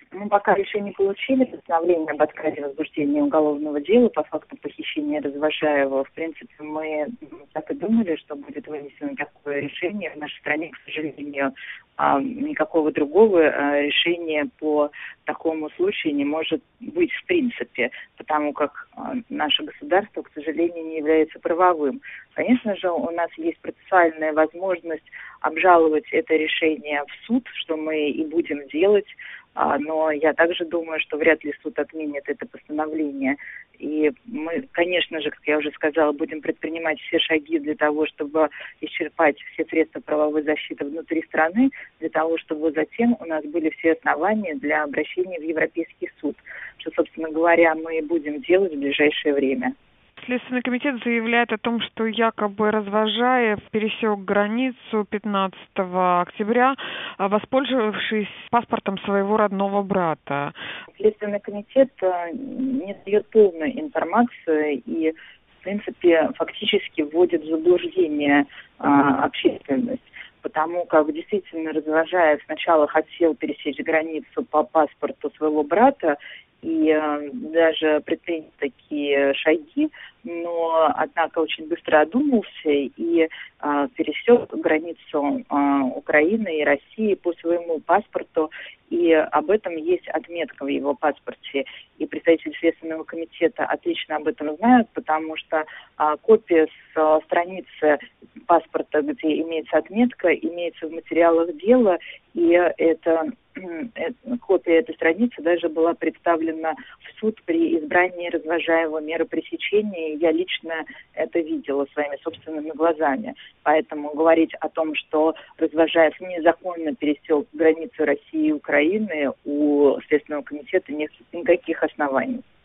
Мы пока еще не получили постановление об отказе возбуждения уголовного дела по факту похищения Развожаева. В принципе, мы так и думали, что будет вынесено такое решение. В нашей стране, к сожалению, никакого другого решения по такому случаю не может быть в принципе, потому как наше государство, к сожалению, не является правовым. Конечно же, у нас есть процессуальная возможность обжаловать это решение в суд, что мы и будем делать, но я также думаю, что вряд ли суд отменит это постановление. И мы, конечно же, как я уже сказала, будем предпринимать все шаги для того, чтобы исчерпать все средства правовой защиты внутри страны, для того, чтобы затем у нас были все основания для обращения в Европейский суд, что, собственно говоря, мы и будем делать в ближайшее время. Следственный комитет заявляет о том, что якобы Развожаев пересек границу 15 октября, воспользовавшись паспортом своего родного брата. Следственный комитет не дает полную информацию и, в принципе, фактически вводит в заблуждение общественность. Потому как действительно Развожаев сначала хотел пересечь границу по паспорту своего брата и даже предпринял такие шаги, но, однако, очень быстро одумался и пересек границу Украины и России по своему паспорту, и об этом есть отметка в его паспорте. И представители Следственного комитета отлично об этом знают, потому что копия с страницы паспорта, где имеется отметка, имеется в материалах дела, и копия этой страницы даже была представлена в суд при избрании Развожаева меры пресечения. Я лично это видела своими собственными глазами. Поэтому говорить о том, что Развожаев незаконно пересек границу России и Украины, у Следственного комитета нет никаких оснований.